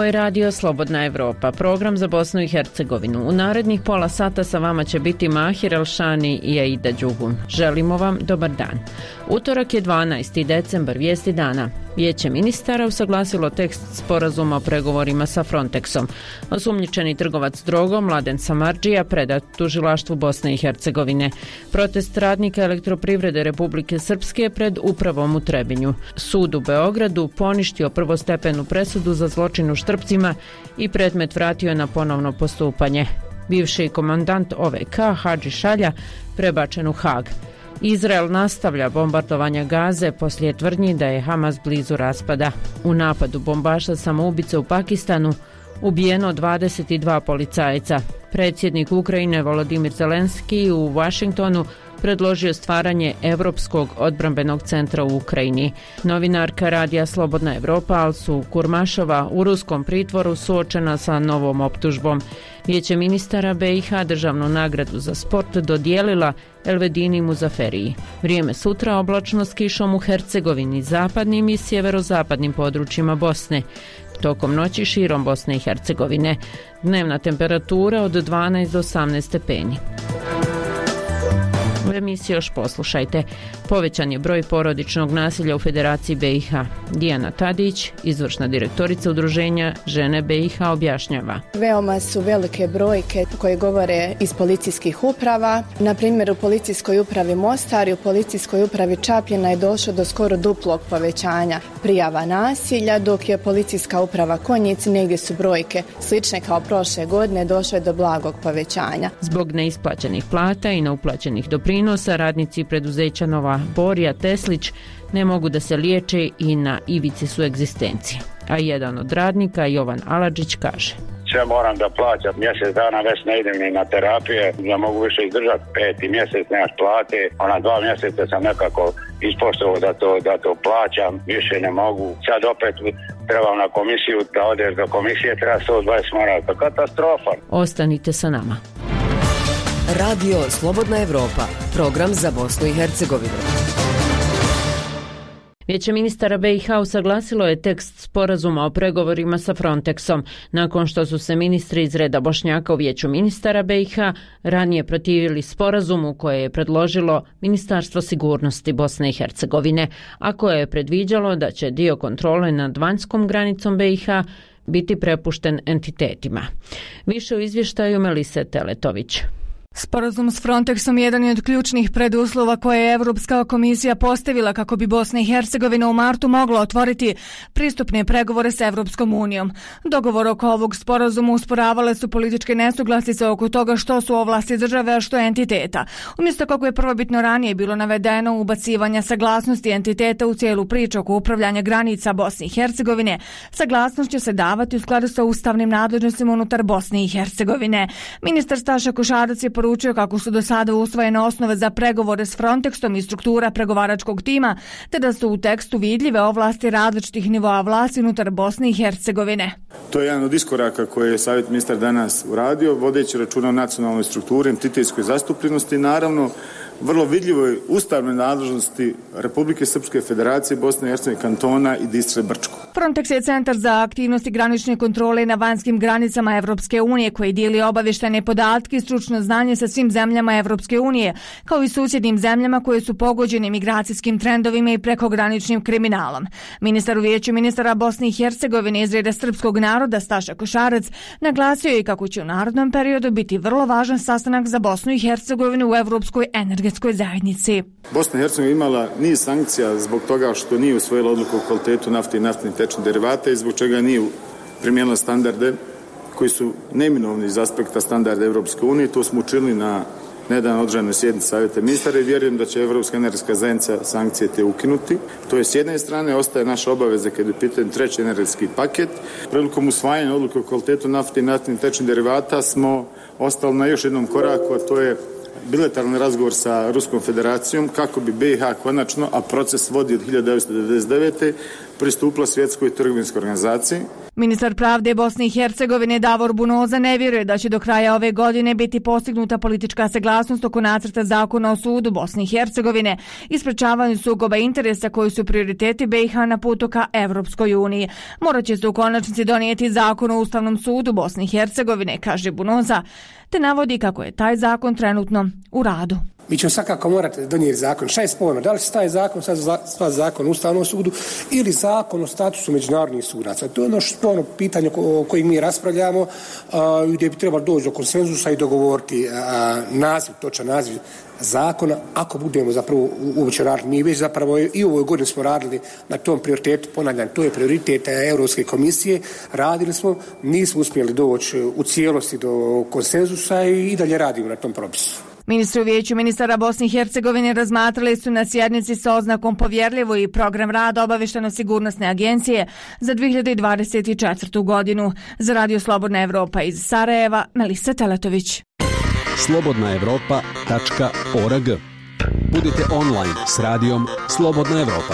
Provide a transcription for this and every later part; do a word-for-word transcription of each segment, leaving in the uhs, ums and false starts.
je Radio Slobodna Evropa, program za Bosnu i Hercegovinu. U narednih pola sata sa vama će biti Mahir Elšani i Aida Đugum. Želimo vam dobar dan. Utorak je dvanaesti decembar, vijesti dana. Vijeće ministara usaglasilo tekst sporazuma o pregovorima sa Frontexom. Osumnjičeni trgovac drogom Mladen Samardžija predat tužilaštvu Bosne i Hercegovine. Protest radnika Elektroprivrede Republike Srpske pred upravom u Trebinju. Sud u Beogradu poništio prvostepenu presudu za zločin u Štrpcima i predmet vratio na ponovno postupanje. Bivši komandant O V K Hadži Šalja prebačen u Hag. Izrael nastavlja bombardovanja Gaze poslije tvrdnji da je Hamas blizu raspada. U napadu bombaša samoubice u Pakistanu ubijeno dvadeset dva policajca. Predsjednik Ukrajine Volodimir Zelenski u Washingtonu predložio stvaranje Europskog odbrambenog centra u Ukrajini. Novinarka Radija Slobodna Evropa Alsu Kurmašova u ruskom pritvoru suočena sa novom optužbom. Vijeće ministara B i H državnu nagradu za sport dodijelila Elvedini Muzaferiji. Vrijeme sutra oblačno s kišom u Hercegovini, zapadnim i sjeverozapadnim područjima Bosne. Tokom noći širom Bosne i Hercegovine. Dnevna temperatura od dvanaest do osamnaest stepeni. U emisiji još poslušajte. Povećan je broj porodičnog nasilja u Federaciji B i H. Dijana Tadić, izvršna direktorica udruženja Žene B i H, objašnjava. Veoma su velike brojke koje govore iz policijskih uprava. Na primjer, u policijskoj upravi Mostar i u policijskoj upravi Čapljina je došlo do skoro duplog povećanja prijava nasilja, dok je policijska uprava Konjic, negdje su brojke slične kao prošle godine, došlo je do blagog povećanja. Zbog neisplaćenih plata i neuplaćenih doprinosa, radnici preduzeća Nova Borija Teslić ne mogu da se liječe i na ivici su egzistencije. A jedan od radnika, Jovan Aladžić, kaže: sve moram da plaćam, mjesec dana već ne idem ni na terapije, ne mogu više izdržati, peti mjesec nemaš plate, ona dva mjeseca sam nekako ispoštovao da to, da to plaćam, više ne mogu, sad opet trebam na komisiju, da odeš do komisije, treba sto dvadeset maraka, katastrofa. Ostanite sa nama. Radio Slobodna Evropa, program za Bosnu i Hercegovinu. Vijeće ministara B i H usaglasilo je tekst sporazuma o pregovorima sa Frontexom, nakon što su se ministri iz reda Bošnjaka u Vijeću ministara B i H ranije protivili sporazumu koje je predložilo Ministarstvo sigurnosti Bosne i Hercegovine, a koje je predviđalo da će dio kontrole nad vanjskom granicom B i H biti prepušten entitetima. Više u izvještaju Melise Teletović. Sporazum s Frontexom jedan je od ključnih preduslova koje je Evropska komisija postavila kako bi Bosna i Hercegovina u martu mogla otvoriti pristupne pregovore s Evropskom unijom. Dogovor oko ovog sporazuma usporavale su političke nesuglasice oko toga što su ovlasti države, a što je entiteta. Umjesto kako je prvobitno ranije bilo navedeno ubacivanja saglasnosti entiteta u cijelu priču oko upravljanja granica Bosne i Hercegovine, saglasnost će se davati u skladu sa ustavnim nadležnostima unutar Bosne i Hercegovine. Ministar Staša Košarac je poručio kako su do sada usvojene osnove za pregovore s Frontexom i struktura pregovaračkog tima, te da su u tekstu vidljive ovlasti različitih nivoa vlasti unutar Bosne i Hercegovine. To je jedan od iskoraka koje je savjet ministar danas uradio, vodeći računa o nacionalnoj strukturi, entitetskoj zastupljenosti i naravno vrlo vidljivoj ustavnoj nadležnosti Republike Srpske, Federacije Bosne i Hercegovine, kantona i Distre Brčko. Frontex je centar za aktivnosti granične kontrole na vanjskim granicama Evropske unije koji dijeli obavještajne podatke i stručno znanje sa svim zemljama Evropske unije, kao i susjednim zemljama koje su pogođene migracijskim trendovima i prekograničnim kriminalom. Ministar u Vijeću ministara Bosne i Hercegovine iz reda srpskog naroda Staša Košarac naglasio je kako će u narednom periodu biti vrlo važan sastanak za Bosnu i Hercegovinu u Evropskoj energetskoj zajednici. Bosna i Hercegovina imala niz sankcija zbog toga što nije usvojila odluku o kvalitetu nafte i naftnih tečnih derivata i zbog čega nije primijenila standarde koji su neminovni iz aspekta standarda Evropske unije. To smo učinili na nedavno održanoj sjednici savjeta ministara i vjerujem da će Evropska energetska zajednica sankcije te ukinuti. To je s jedne strane, ostaje naša obaveza kada je pitan treći energetski paket. Prilikom usvajanja odluke o kvalitetu nafte i naftnih tečnih derivata smo ostali na još jednom koraku, a to je bilateralni razgovor sa Ruskom federacijom kako bi B i H konačno, a proces vodi od hiljadu devetsto devedeset devete pristupila svjetskoj trgovinskoj organizaciji. Ministar pravde Bosne i Hercegovine Davor Bunoza ne vjeruje da će do kraja ove godine biti postignuta politička saglasnost oko nacrta zakona o sudu Bosne i Hercegovine i sprečavanju sukoba interesa koji su prioriteti B i H na putu ka Evropskoj uniji. Morat će se u konačnici donijeti zakon o Ustavnom sudu Bosne i Hercegovine, kaže Bunoza, te navodi kako je taj zakon trenutno u radu. Mi ćemo svakako morati donijeti zakon. Šta je sporno? Da li se taj zakon sad zva zakon o Ustavnom sudu ili zakon o statusu međunarodnih sudaca? To je ono sporno pitanje o kojim mi raspravljamo, gdje bi trebalo doći do konsenzusa i dogovoriti naziv, točan naziv zakona, ako budemo zapravo uopće radili. Mi već zapravo i u ovoj godini smo radili na tom prioritetu, ponavljam, to je prioritet Europske komisije, radili smo, nismo uspjeli doći u cijelosti do konsenzusa i dalje radimo na tom propisu. Ministri u Vijeću ministara Bosne i Hercegovine razmatrali su na sjednici sa oznakom povjerljivo i program rada Obavještajno-sigurnosne agencije za dvije hiljade dvadeset četvrtu. godinu. Za Radio Slobodna Evropa iz Sarajeva, Melisa Teletović. slobodna evropa tačka org. Budite online s radijom Slobodna Evropa.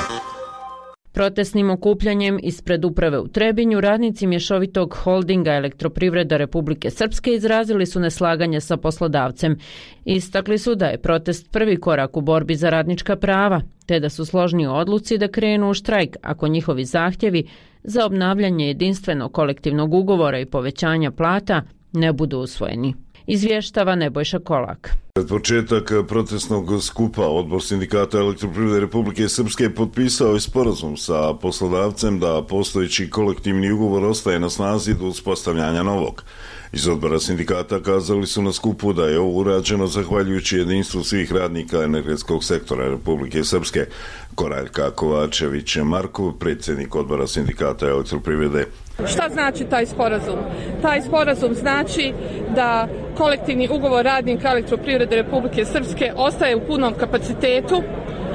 Protestnim okupljanjem ispred uprave u Trebinju radnici mješovitog holdinga Elektroprivreda Republike Srpske izrazili su neslaganje sa poslodavcem. Istakli su da je protest prvi korak u borbi za radnička prava, te da su složni u odluci da krenu u štrajk ako njihovi zahtjevi za obnavljanje jedinstvenog kolektivnog ugovora i povećanja plata ne budu usvojeni. Izvještava Nebojša Kolak. Pred početak protestnog skupa Odbor sindikata Elektroprivrede Republike Srpske potpisao je sporazum sa poslodavcem da postojeći kolektivni ugovor ostaje na snazi do uspostavljanja novog. Iz odbora sindikata kazali su na skupu da je ovo urađeno zahvaljujući jedinstvu svih radnika energetskog sektora Republike Srpske. Koraljka Kovačević Markov, predsjednik odbora sindikata Elektroprivrede. Šta znači taj sporazum? Taj sporazum znači da kolektivni ugovor radnika Elektroprivrede Republike Srpske ostaje u punom kapacitetu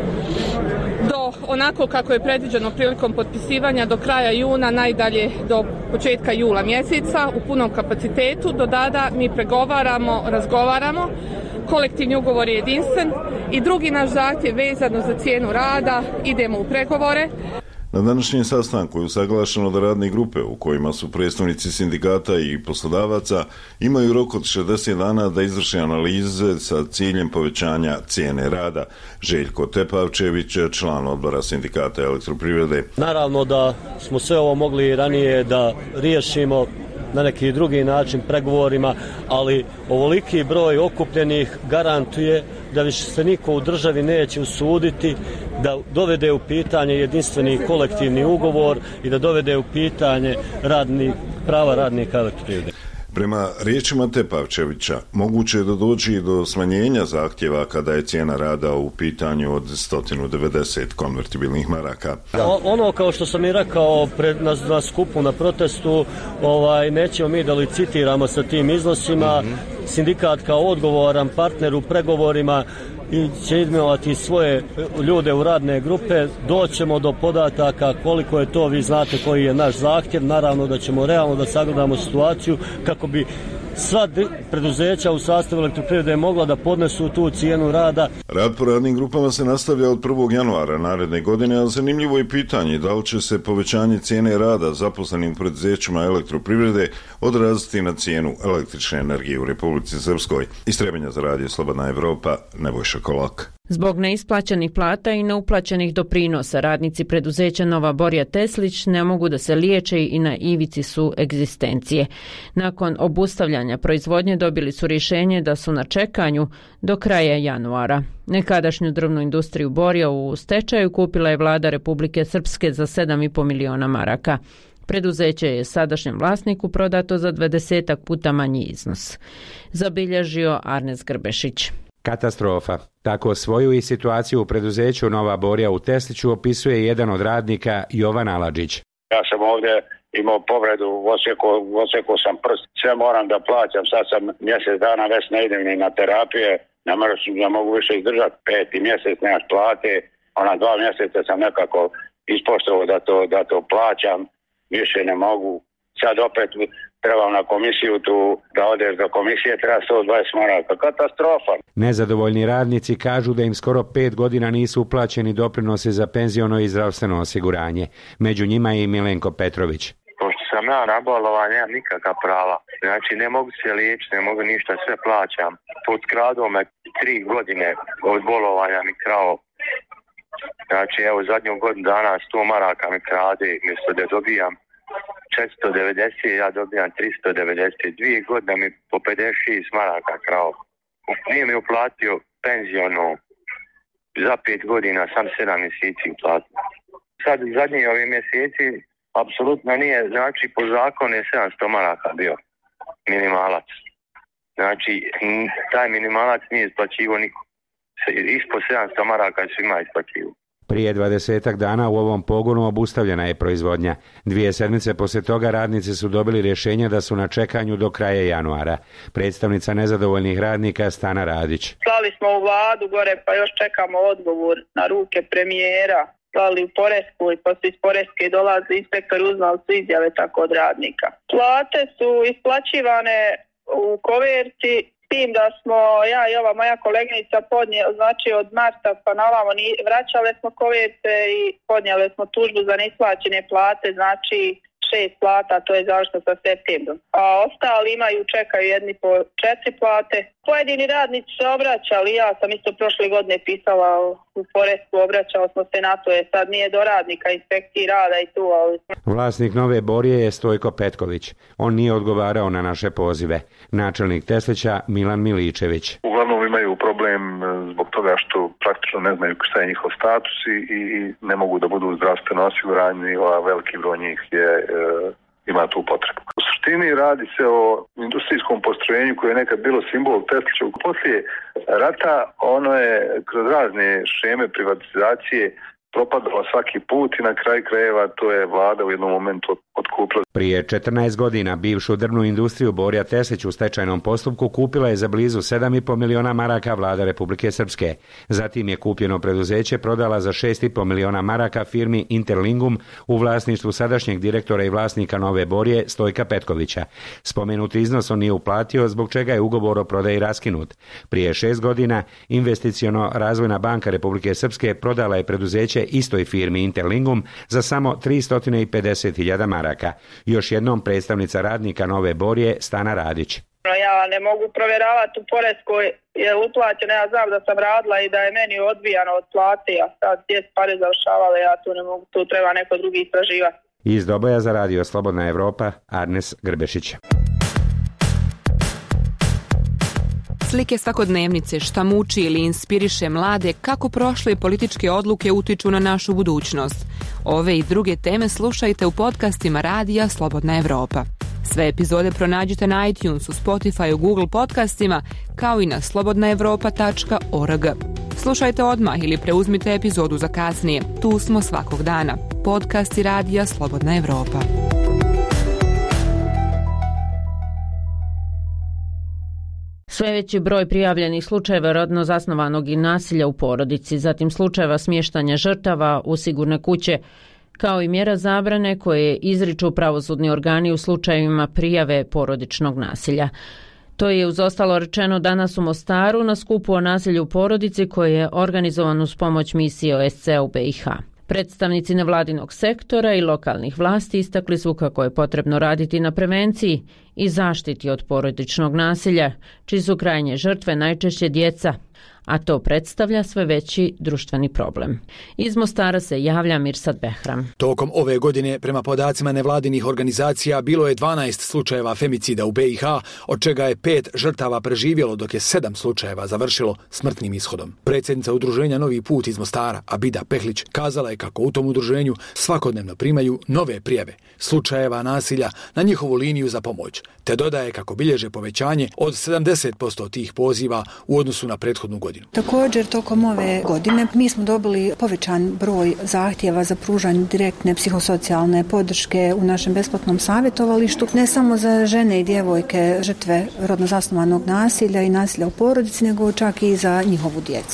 do onako kako je predviđeno prilikom potpisivanja do kraja juna, najdalje do početka jula mjeseca u punom kapacitetu. Do tada mi pregovaramo, razgovaramo, kolektivni ugovor je jedinstven i drugi naš zahtjev vezano za cijenu rada, idemo u pregovore. Na današnjem sastanku je usaglašeno da radne grupe u kojima su predstavnici sindikata i poslodavaca imaju rok od šezdeset dana da izvrše analize sa ciljem povećanja cijene rada. Željko Tepavčević, član odbora sindikata Elektroprivrede. Naravno da smo sve ovo mogli ranije da riješimo na neki drugi način pregovorima, ali ovoliki broj okupljenih garantuje da više se niko u državi neće usuditi da dovede u pitanje jedinstveni kolektivni ugovor i da dovede u pitanje radni, prava radnika Elektroprivrede. Prema riječima Tepavčevića, moguće je da dođe do smanjenja zahtjeva kada je cijena rada u pitanju od sto devedeset konvertibilnih maraka. O, ono kao što sam i rekao pred, na, na skupu, na protestu, ovaj, nećemo mi da licitiramo sa tim iznosima. Mm-hmm. Sindikat kao odgovoran partner u pregovorima i će imenovati svoje ljude u radne grupe, doćemo do podataka koliko je to, vi znate koji je naš zahtjev, naravno da ćemo realno da sagledamo situaciju kako bi sva preduzeća u sastavu Elektroprivrede mogla da podnesu tu cijenu rada. Rad po radnim grupama se nastavlja od prvog januara naredne godine, a zanimljivo je pitanje da li će se povećanje cijene rada zaposlenim preduzećima Elektroprivrede odraziti na cijenu električne energije u Republici Srpskoj. Iz Trebinja za Radio Slobodna Evropa, Nebojša Kolak. Zbog neisplaćenih plata i neuplaćenih doprinosa, radnici preduzeća Nova Borja Teslić ne mogu da se liječe i na ivici su egzistencije. Nakon obustavljanja proizvodnje dobili su rješenje da su na čekanju do kraja januara. Nekadašnju drvnu industriju Borja u stečaju kupila je vlada Republike Srpske za sedam i po miliona maraka. Preduzeće je sadašnjem vlasniku prodato za dvadesetak puta manji iznos. Zabilježio Arnes Grbešić. Katastrofa. Tako svoju i situaciju u preduzeću Nova Borja u Tesliću opisuje jedan od radnika, Jovan Aladžić. Ja sam ovdje imao povredu, osjekao sam prst, sve moram da plaćam, sad sam mjesec dana već ne idem ni na terapije, ne, ne mogu više izdržati, peti mjesec nemaš plate, ona dva mjeseca sam nekako ispoštovao da to, da to plaćam, više ne mogu, sad opet trebam na komisiju tu, da odeš do komisije, treba sto dvadeset maraka. Katastrofa. Nezadovoljni radnici kažu da im skoro pet godina nisu uplaćeni doprinosi za penziono i zdravstveno osiguranje. Među njima je i Milenko Petrović. Pošto sam sam ja na bolovanje, nemam nikakva prava. Znači ne mogu se liječiti, ne mogu ništa, sve plaćam. Potkrado me tri godine od bolovanja mi krao. Znači evo zadnju godinu dana sto maraka mi krade, mjesto da dobijam četiristo devedeset, ja dobijam tristo devedeset. Dvije godine mi po pedeset šest maraka krao. Nije mi uplatio penzionu. Za pet godina sam sedam mjeseci uplatio. Sad zadnji ovi mjeseci apsolutno nije, znači po zakonu je sedamsto maraka bio minimalac. Znači taj minimalac nije isplaćivo niko. Ispod sedamsto maraka svima isplaćivo. Prije dvadesetak dana u ovom pogonu obustavljena je proizvodnja. Dvije sedmice poslije toga radnici su dobili rješenje da su na čekanju do kraja januara. Predstavnica nezadovoljnih radnika Stana Radić. Slali smo u vladu gore pa još čekamo odgovor na ruke premijera. Slali u Poresku i poslije iz Poreske dolazi inspektor, uznali su izjave tako od radnika. Plate su isplaćivane u koverti. Tim da smo ja i ova moja koleginica podnijeli, znači od marta pa na ovamo vraćale smo koverte i podnijeli smo tužbu za neisplaćene plate, znači šest plata, to je završno sa septembrom. A ostali imaju, čekaju jedni po četiri plate. Pojedini radnici se obraćali, ja sam isto prošle godine pisala u Poresku, obraćala smo se na to, je sad nije do radnika, inspekciji rada i tu, ali... Vlasnik Nove Borije je Stojko Petković. On nije odgovarao na naše pozive. Načelnik Teslića Milan Miličević. Uglavnom imaju problem zbog toga što praktično ne znaju šta je njihov status i, i ne mogu da budu zdravstveno osigurani, a veliki broj njih je... E, ima tu potrebu. U suštini radi se o industrijskom postrojenju koje je nekad bilo simbol Teslićevog. Poslije rata ono je kroz razne šeme privatizacije propadalo svaki put i na kraj krajeva to je vlada u jednom momentu otkupila. Prije četrnaest godina bivšu drvnu industriju Borja Teslić u stečajnom postupku kupila je za blizu sedam i pol miliona maraka vlada Republike Srpske. Zatim je kupljeno preduzeće prodala za šest i pol miliona maraka firmi Interlingum u vlasništvu sadašnjeg direktora i vlasnika Nove Borje Stojka Petkovića. Spomenuti iznos on nije uplatio, zbog čega je ugovor o prodaji raskinut. Prije šest godina Investiciono razvojna banka Republike Srpske prodala je preduzeće istoj firmi Interlingum za samo tristo pedeset hiljada maraka. Još jednom predstavnica radnika Nove Borje Stana Radić. Ja ne mogu provjeravati u Poreskoj je uplaćeno, ja znam da sam radila i da je meni odbijano od plate, a sad gdje su pare završavale, ja tu ne mogu, tu treba neko drugi istraživati. Iz Doboja za radio Slobodna Evropa, Arnes Grbešić. Slike svakodnevnice, šta muči ili inspiriše mlade, kako prošle političke odluke utiču na našu budućnost. Ove i druge teme slušajte u podcastima radija Slobodna Evropa. Sve epizode pronađite na iTunesu, Spotifyu, Google podcastima, kao i na slobodna evropa tačka org. Slušajte odmah ili preuzmite epizodu za kasnije. Tu smo svakog dana. Podcasti radija Slobodna Evropa. Sve veći broj prijavljenih slučajeva rodno zasnovanog i nasilja u porodici, zatim slučajeva smještanja žrtava u sigurne kuće, kao i mjera zabrane koje izriču pravosudni organi u slučajevima prijave porodičnog nasilja. To je uz ostalo rečeno danas u Mostaru na skupu o nasilju u porodici koji je organizovan uz pomoć misije O S C u B i H. Predstavnici nevladinog sektora i lokalnih vlasti istakli su kako je potrebno raditi na prevenciji i zaštiti od porodičnog nasilja, čiji su krajnje žrtve najčešće djeca, a to predstavlja sve veći društveni problem. Iz Mostara se javlja Mirsad Behram. Tokom ove godine, prema podacima nevladinih organizacija, bilo je dvanaest slučajeva femicida u B i H, od čega je pet žrtava preživjelo, dok je sedam slučajeva završilo smrtnim ishodom. Predsjednica udruženja Novi put iz Mostara, Abida Pehlić, kazala je kako u tom udruženju svakodnevno primaju nove prijave slučajeva nasilja na njihovu liniju za pomoć, te dodaje kako bilježe povećanje od sedamdeset posto tih poziva u odnosu na prethodnu godinu. Također, tokom ove godine mi smo dobili povećan broj zahtjeva za pružanje direktne psihosocijalne podrške u našem besplatnom savjetovalištu, ne samo za žene i djevojke žrtve rodno zasnovanog nasilja i nasilja u porodici, nego čak i za njihovu djecu.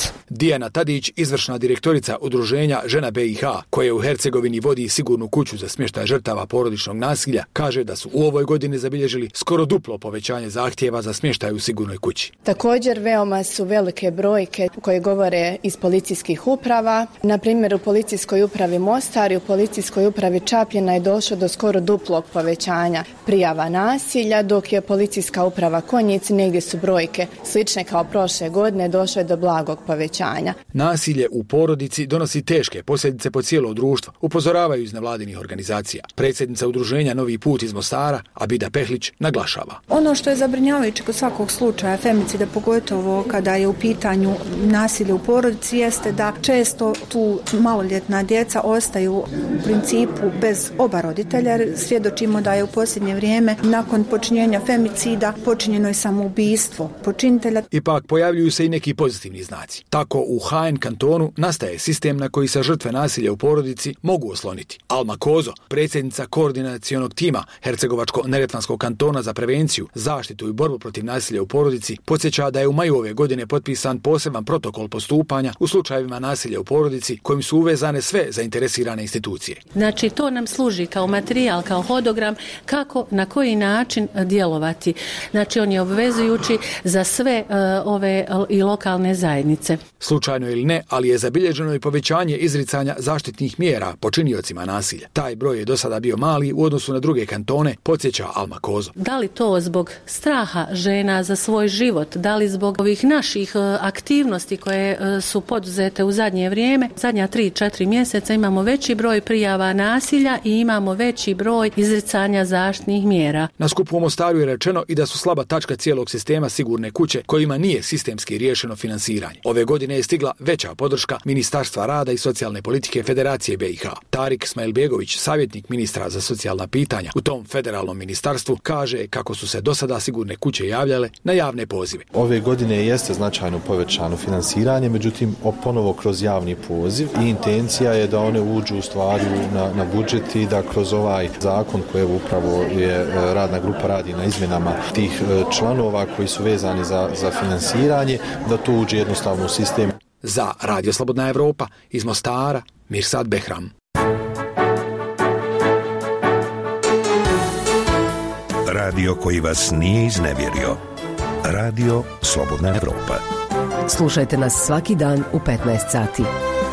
Dijana Tadić, izvršna direktorica udruženja Žena B i H, koje u Hercegovini vodi sigurnu kuću za smještaj žrtava porodičnog nasilja, kaže da su u ovoj godini zabilježili skoro duplo povećanje zahtjeva za smještaj u sigurnoj kući. Također veoma su velike brojke koje govore iz policijskih uprava. Na primjer, u policijskoj upravi Mostar i u policijskoj upravi Čapljina je došlo do skoro duplog povećanja prijava nasilja, dok je policijska uprava Konjic, negdje su brojke slične kao prošle godine, došlo je do blagog povećanja. Nasilje u porodici donosi teške posljedice po cijelo društvo, upozoravaju iz nevladinih organizacija. Predsjednica udruženja Novi put iz Mostara, Abida Pehlić, naglašava. Ono što je zabrinjavajuće kod svakog slučaja femicida, pogotovo kada je u pitanju nasilje u porodici, jeste da često tu maloljetna djeca ostaju u principu bez oba roditelja. Svjedočimo da je u posljednje vrijeme nakon počinjenja femicida počinjeno je samoubistvo počinitelja. Ipak pojavljuju se i neki pozitivni znaci. Tako u H N kantonu nastaje sistem na koji se žrtve nasilja u porodici mogu osloniti. Alma Kozo, predsjednica koordinacionog tima Hercegovačko-neretvanskog kantona za prevenciju, zaštitu i borbu protiv nasilja u porodici, podsjeća da je u maju ove godine potpisan poseban protokol postupanja u slučajevima nasilja u porodici kojim su uvezane sve zainteresirane institucije. Znači to nam služi kao materijal, kao hodogram kako, na koji način djelovati. Znači on je obvezujući za sve uh, ove i lokalne zajednice. Slučajno ili ne, ali je zabilježeno i povećanje izricanja zaštitnih mjera počiniocima nasilja. Taj broj je do sada bio mali u odnosu na druge kantone, podsjeća Alma Kozo. Da li to zbog straha žena za svoj život, da li zbog ovih naših uh, aktivnosti koje uh, su poduzete u zadnje vrijeme, zadnja tri četiri mjeseca imamo veći broj prijava nasilja i imamo veći broj izricanja zaštitnih mjera. Na skupu u Mostaru je rečeno i da su slaba tačka cijelog sistema sigurne kuće kojima nije sistemski riješeno finansiranje. Ove godine je stigla veća podrška Ministarstva rada i socijalne politike Federacije B i H. Tarik Smailbegović, savjetnik ministra za socijalna pitanja u tom federalnom ministarstvu, kaže kako su se do sada sigurne kuće javljale na javne pozive. Ove godine jeste značajno povećano finansiranje, međutim ponovo kroz javni poziv i intencija je da one uđu u stvari na, na budžet i da kroz ovaj zakon koji upravo je radna grupa radi na izmjenama tih članova koji su vezani za, za finansiranje, da to uđe jednostavno u sistem. Za Radio Slobodna Evropa iz Mostara, Mirsad Behram. Radio koji vas nije iznevjerio. Radio Slobodna Evropa. Slušajte nas svaki dan u petnaest sati.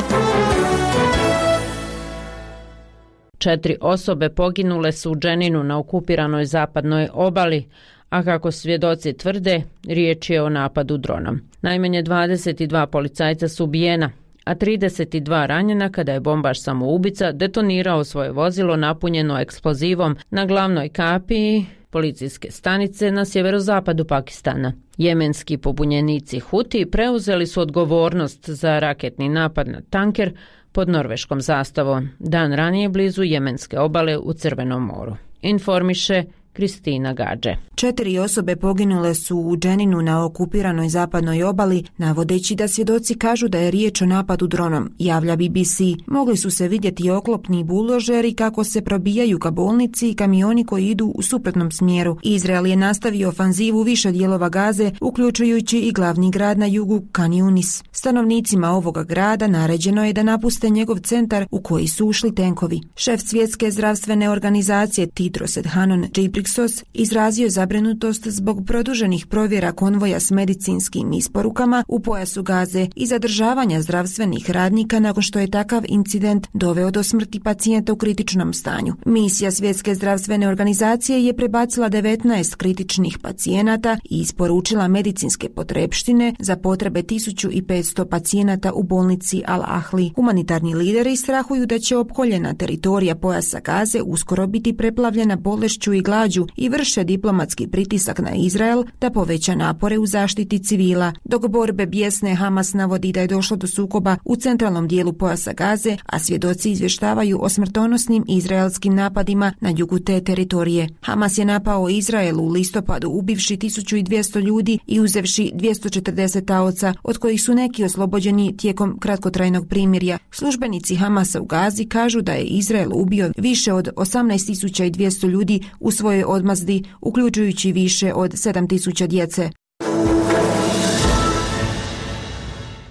Četiri osobe poginule su u Dženinu na okupiranoj zapadnoj obali, a kako svjedoci tvrde, riječ je o napadu dronom. Najmanje dvadeset dva policajca su ubijena, a trideset dva ranjena kada je bombaš samoubica detonirao svoje vozilo napunjeno eksplozivom na glavnoj kapiji policijske stanice na sjeverozapadu Pakistana. Jemenski pobunjenici Huti preuzeli su odgovornost za raketni napad na tanker pod norveškom zastavom, dan ranije blizu jemenske obale u Crvenom moru. Informiše Kristina Gađe. Četiri osobe poginule su u Dženinu na okupiranoj zapadnoj obali, navodeći da svjedoci kažu da je riječ o napadu dronom, javlja B B C. Mogli su se vidjeti oklopni buldožeri kako se probijaju ka bolnici i kamioni koji idu u suprotnom smjeru. Izrael je nastavio ofanzivu više dijelova Gaze, uključujući i glavni grad na jugu Kan Yunis. Stanovnicima ovoga grada naređeno je da napuste njegov centar u koji su ušli tenkovi. Šef svjetske zdravstvene organizacije Tedros Adhanom Ghebreyesus izrazio zabrinutost zbog produženih provjera konvoja s medicinskim isporukama u pojasu Gaze i zadržavanja zdravstvenih radnika nakon što je takav incident doveo do smrti pacijenta u kritičnom stanju. Misija svjetske zdravstvene organizacije je prebacila devetnaest kritičnih pacijenata i isporučila medicinske potrepštine za potrebe tisuću petsto pacijenata u bolnici Al-Ahli. Humanitarni lideri strahuju da će opkoljena teritorija pojasa Gaze uskoro biti preplavljena bolešću i glađu i vrše diplomatski pritisak na Izrael da poveća napore u zaštiti civila. Dok borbe bijesne, Hamas navodi da je došlo do sukoba u centralnom dijelu pojasa Gaze, a svjedoci izvještavaju o smrtonosnim izraelskim napadima na jugu te teritorije. Hamas je napao Izrael u listopadu ubivši tisuću dvjesto ljudi i uzevši dvjesto četrdeset taoca, od kojih su neki oslobođeni tijekom kratkotrajnog primirja. Službenici Hamasa u Gazi kažu da je Izrael ubio više od osamnaest tisuća dvjesto ljudi u svojoj odmazdi, uključujući više od sedam tisuća djece.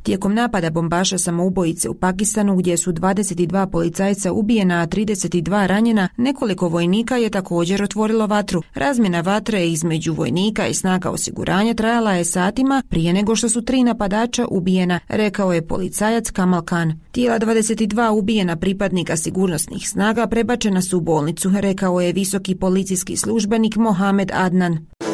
Tijekom napada bombaša samoubojice u Pakistanu gdje su dvadeset dva policajca ubijena, a trideset dva ranjena, nekoliko vojnika je također otvorilo vatru. Razmjena vatre između vojnika i snaga osiguranja trajala je satima prije nego što su tri napadača ubijena, rekao je policajac Kamal Khan. Tijela dvadeset dva ubijena pripadnika sigurnosnih snaga prebačena su u bolnicu, rekao je visoki policijski službenik Mohamed Adnan.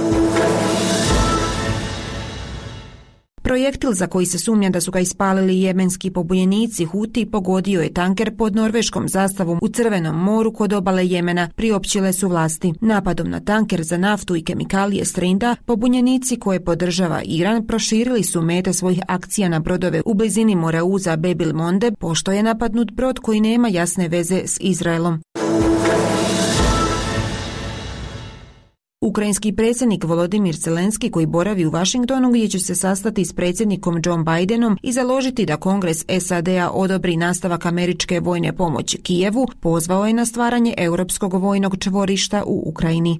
Projektil za koji se sumnja da su ga ispalili jemenski pobunjenici Huti pogodio je tanker pod norveškom zastavom u Crvenom moru kod obale Jemena, priopćile su vlasti. Napadom na tanker za naftu i kemikalije Strinda, pobunjenici koje podržava Iran proširili su mete svojih akcija na brodove u blizini Morauza Bebil Monde, pošto je napadnut brod koji nema jasne veze s Izraelom. Ukrajinski predsjednik Volodimir Zelenski, koji boravi u Washingtonu gdje će se sastati s predsjednikom Joe Bidenom i založiti da Kongres S A D-a odobri nastavak američke vojne pomoći Kijevu, pozvao je na stvaranje europskog vojnog čvorišta u Ukrajini.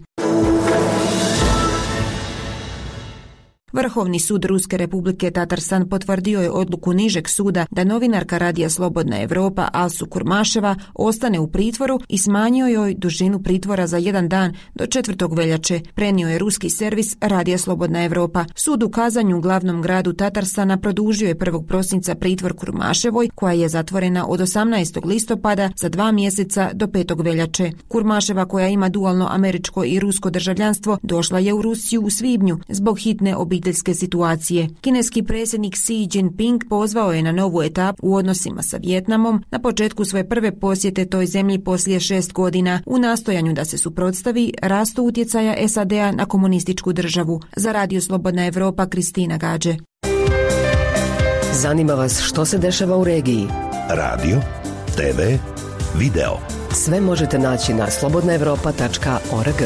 Vrhovni sud Ruske republike Tatarstan potvrdio je odluku nižeg suda da novinarka radija Slobodna Evropa Alsu Kurmaševa ostane u pritvoru i smanjio joj dužinu pritvora za jedan dan do četvrtog veljače, prenio je ruski servis Radija Slobodna Evropa. Sud u Kazanju u glavnom gradu Tatarstana produžio je prvog prosinca pritvor Kurmaševoj, koja je zatvorena od osamnaestog listopada za dva mjeseca do petog veljače. Kurmaševa, koja ima dualno američko i rusko državljanstvo, došla je u Rusiju u svibnju zbog hitne obiteljske situacije. Kineski predsjednik Xi Jinping pozvao je na novu etapu u odnosima sa Vijetnamom na početku svoje prve posjete toj zemlji poslije šest godina u nastojanju da se suprotstavi rastu utjecaja S A D-a na komunističku državu. Za Radio Slobodna Evropa, Kristina Gađe. Zanima vas što se dešava u regiji? Radio, te ve, video. Sve možete naći na slobodna evropa tačka org.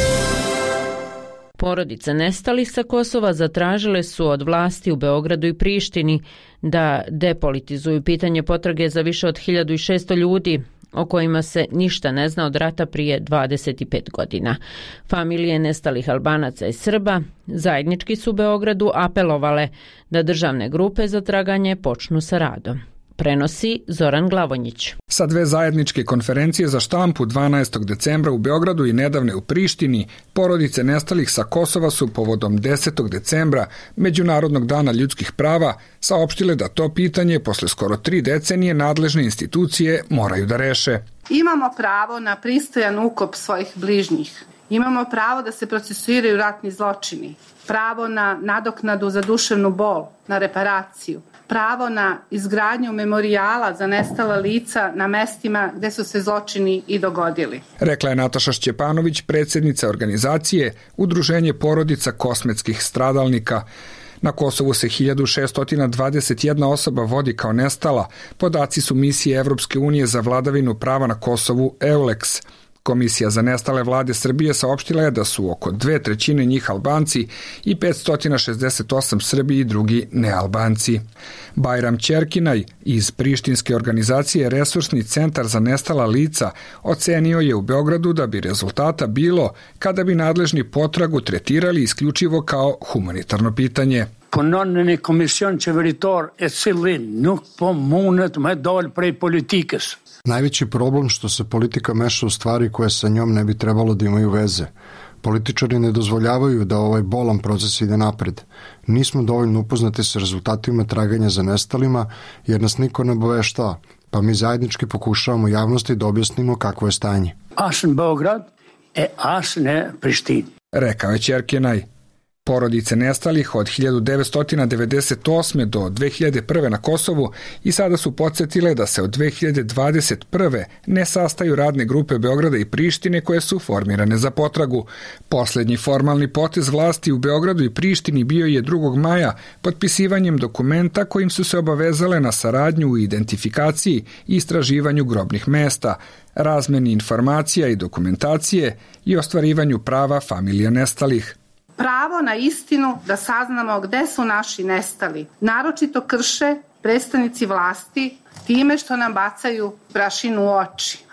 Porodice nestalih sa Kosova zatražile su od vlasti u Beogradu i Prištini da depolitizuju pitanje potrage za više od hiljadu šesto ljudi o kojima se ništa ne zna od rata prije dvadeset pet godina. Familije nestalih Albanaca i Srba zajednički su u Beogradu apelovale da državne grupe za traganje počnu sa radom. Prenosi Zoran Glavonjić. Sa dve zajedničke konferencije za štampu dvanaestog decembra u Beogradu i nedavne u Prištini, porodice nestalih sa Kosova su povodom desetog decembra, Međunarodnog dana ljudskih prava, saopštile da to pitanje posle skoro tri decenije nadležne institucije moraju da reše. Imamo pravo na pristojan ukop svojih bližnjih. Imamo pravo da se procesuiraju ratni zločini. Pravo na nadoknadu za duševnu bol, na reparaciju. Pravo na izgradnju memorijala za nestala lica na mestima gde su se zločini i dogodili. Rekla je Nataša Šćepanović, predsjednica organizacije Udruženje porodica kosmetskih stradalnika. Na Kosovu se hiljadu šesto dvadeset jedna osoba vodi kao nestala. Podaci su misije Evropske unije za vladavinu prava na Kosovu EULEX. Komisija za nestale vlade Srbije saopštila je da su oko dve trećine njih Albanci i petsto šezdeset osam Srbi i drugi nealbanci. Bajram Ćerkinaj iz prištinske organizacije Resursni centar za nestala lica ocenio je u Beogradu da bi rezultata bilo kada bi nadležni potragu tretirali isključivo kao humanitarno pitanje. Punon në komision qeveritar e cili nuk po mundet me dal prej politikës. Najveći problem što se politika meša u stvari koje sa njom ne bi trebalo da imaju veze. Političari ne dozvoljavaju da ovaj bolan proces ide napred. Nismo dovoljno upoznati sa rezultatima traganja za nestalima jer nas niko ne obaveštava, pa mi zajednički pokušavamo javnosti da objasnimo kakvo je stanje. Asn Beograd e asne Prištin. Rekao je Ćerkinaj. Porodice nestalih od hiljadu devetsto devedeset osme do dve hiljade prve na Kosovu i sada su podsjetile da se od dve hiljade dvadeset prve ne sastaju radne grupe Beograda i Prištine koje su formirane za potragu. Posljednji formalni potez vlasti u Beogradu i Prištini bio je drugog maja potpisivanjem dokumenta kojim su se obavezale na saradnju u identifikaciji i istraživanju grobnih mesta, razmeni informacija i dokumentacije i ostvarivanju prava familija nestalih. Pravo na istinu da saznamo gde su naši nestali, naročito krše predstavnici vlasti time što nam bacaju prašinu u oči.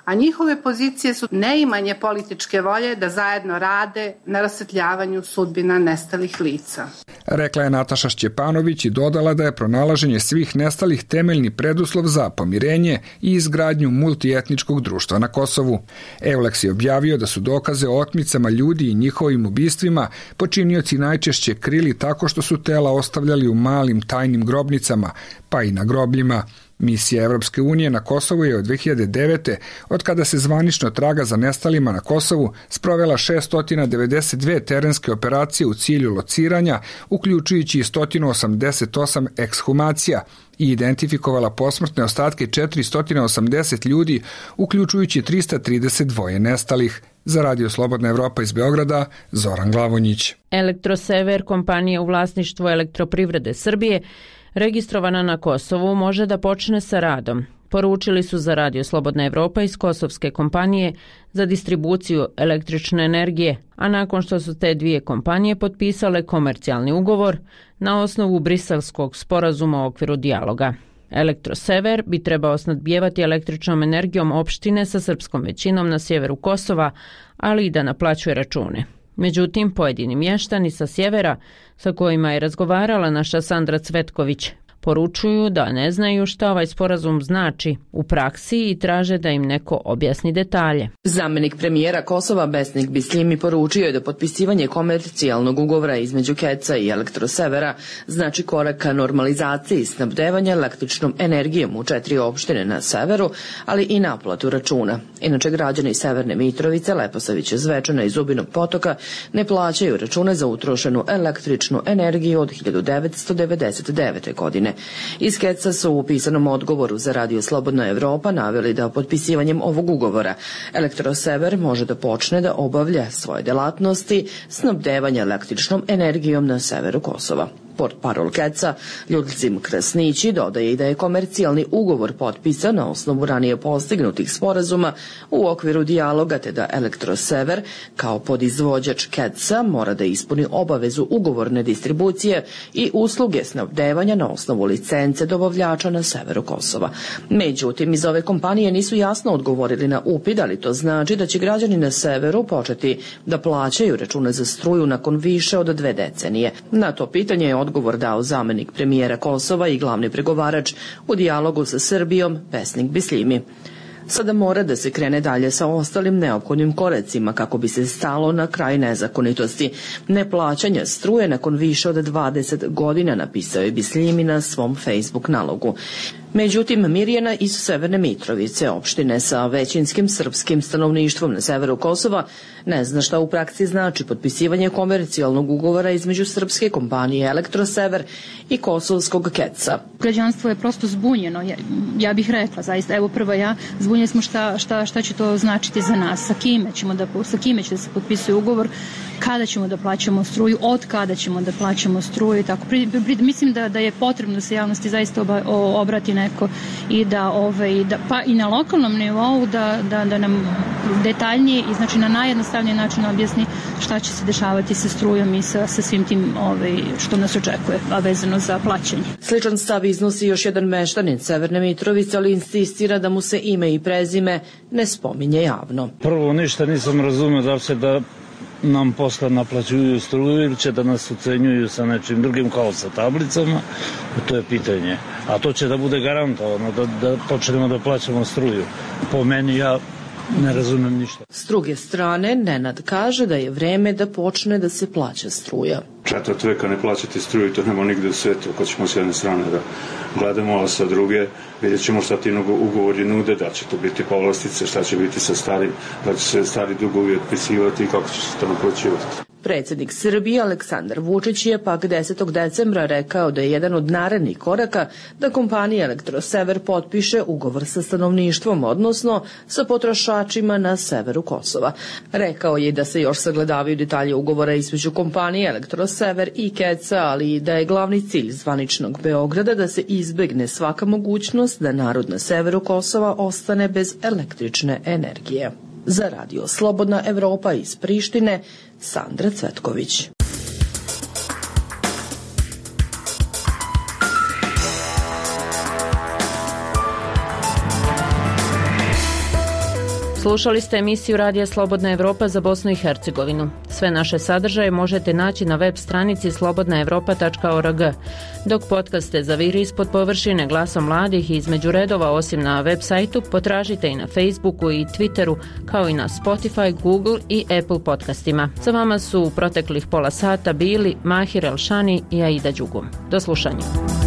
a njihove pozicije su neimanje političke volje da zajedno rade na rasvetljavanju sudbina nestalih lica. Rekla je Nataša Šćepanović i dodala da je pronalaženje svih nestalih temeljni preduslov za pomirenje i izgradnju multietničkog društva na Kosovu. Euleks je objavio da su dokaze o otmicama ljudi i njihovim ubistvima počinioci najčešće krili tako što su tela ostavljali u malim tajnim grobnicama, pa i na grobljima. Misija Evropske unije na Kosovu je od dve hiljade devete, od kada se zvanično traga za nestalima na Kosovu, sprovela šesto devedeset dve terenske operacije u cilju lociranja, uključujući i sto osamdeset osam ekshumacija, i identifikovala posmrtne ostatke četiristo osamdeset ljudi, uključujući tristo trideset dva nestalih. Za Radio Slobodna Evropa iz Beograda, Zoran Glavonjić. Elektrosever, kompanija u vlasništvu Elektroprivrede Srbije, registrovana na Kosovu, može da počne sa radom. Poručili su za Radio Slobodna Evropa iz kosovske kompanije za distribuciju električne energije, a nakon što su te dvije kompanije potpisale komercijalni ugovor na osnovu Briselskog sporazuma u okviru dijaloga. Elektrosever bi trebao snadbijevati električnom energijom opštine sa srpskom većinom na sjeveru Kosova, ali i da naplaćuje račune. Međutim, pojedini mještani sa sjevera, sa kojima je razgovarala naša Sandra Cvetković, poručuju da ne znaju šta ovaj sporazum znači u praksi i traže da im neko objasni detalje. Zamenik premijera Kosova Besnik Bislimi poručio je da potpisivanje komercijalnog ugovora između Keca i Elektrosevera znači korak ka normalizaciji snabdevanja električnom energijom u četiri opštine na severu, ali i naplatu računa. Inače, građani Severne Mitrovice, Leposavića, Zvečana i Zubinog Potoka ne plaćaju račune za utrošenu električnu energiju od hiljadu devetsto devedeset devete. godine. Iz Keca su u pisanom odgovoru za Radio Slobodna Evropa naveli da potpisivanjem ovog ugovora Elektrosever može da počne da obavlja svoje delatnosti snabdevanja električnom energijom na severu Kosova. Portparol Keca Ljudcim Krasnići dodaje i da je komercijalni ugovor potpisan na osnovu ranije postignutih sporazuma u okviru dijaloga, te da Elektrosever kao podizvođač Keca mora da ispuni obavezu ugovorne distribucije i usluge snabdevanja na osnovu licence dobavljača na severu Kosova. Međutim, iz ove kompanije nisu jasno odgovorili na upit, ali to znači da će građani na severu početi da plaćaju račune za struju nakon više od dve decenije. Na to pitanje je odgovor dao zamenik premijera Kosova i glavni pregovarač u dijalogu sa Srbijom Besnik Bislimi. Sada mora da se krene dalje sa ostalim neophodnim koracima kako bi se stalo na kraj nezakonitosti neplaćanja struje nakon više od dvadeset godina, napisao je Bislimi na svom Facebook nalogu. Međutim, Mirjana iz Severne Mitrovice, opštine sa većinskim srpskim stanovništvom na severu Kosova, ne zna šta u praksi znači potpisivanje komercijalnog ugovora između srpske kompanije Elektrosever i kosovskog Keca. Građanstvo je prosto zbunjeno, ja, ja bih rekla, zaista, evo prvo ja, zbunjeni smo šta, šta, šta će to značiti za nas, sa kime, ćemo da, sa kime će da se potpisuje ugovor, kada ćemo da plaćamo struju, od kada ćemo da plaćamo struju i tako. Pri, pri, mislim da, da je potrebno da se javnosti zaista oba, o, obrati neko i da, ovaj, da, pa i na lokalnom nivou da, da, da nam detaljnije i znači na najjednostavniji način objasni šta će se dešavati sa strujom i sa, sa svim tim ovaj, što nas očekuje, a vezano za plaćanje. Sličan stav iznosi još jedan meštanin Severne Mitrovice, ali insistira da mu se ime i prezime ne spominje javno. Prvo, ništa nisam razumio da se da nam posle naplaćuju struju ili će da nas ucenjuju sa nečim drugim kao sa tablicama, to je pitanje. A to će da bude garantovano, da, da počnemo da plaćamo struju. Po meni ja ne razumem ništa. S druge strane, Nenad kaže da je vreme da počne da se plaća struja. Četvrt veka ne plaćati struju, to nema nigde u svetu. Ako ćemo s jedne strane da gledamo, a sa druge vidjet ćemo šta ti ugovori nude, da će to biti povlastice, šta će biti sa starim, da će se stari dugovi otpisivati i kako će se to naplaćivati. Predsjednik Srbije Aleksandar Vučić je pak desetog decembra rekao da je jedan od narednih koraka da kompanija Elektrosever potpiše ugovor sa stanovništvom, odnosno sa potrošačima na severu Kosova. Rekao je da se još sagledavaju detalje ugovora između kompanije Elektrosever i Keca, ali i da je glavni cilj zvaničnog Beograda da se izbegne svaka mogućnost da narod na severu Kosova ostane bez električne energije. Za Radio Slobodna Evropa iz Prištine, Sandra Cvetković. Slušali ste emisiju Radija Slobodna Evropa za Bosnu i Hercegovinu. Sve naše sadržaje možete naći na web stranici slobodna evropa tačka org. Dok podcaste Zaviri ispod površine glasom mladih i između redova, osim na web sajtu, potražite i na Facebooku i Twitteru, kao i na Spotify, Google i Apple podcastima. Sa vama su u proteklih pola sata bili Mahir Elšani i Aida Đugum. Do slušanja.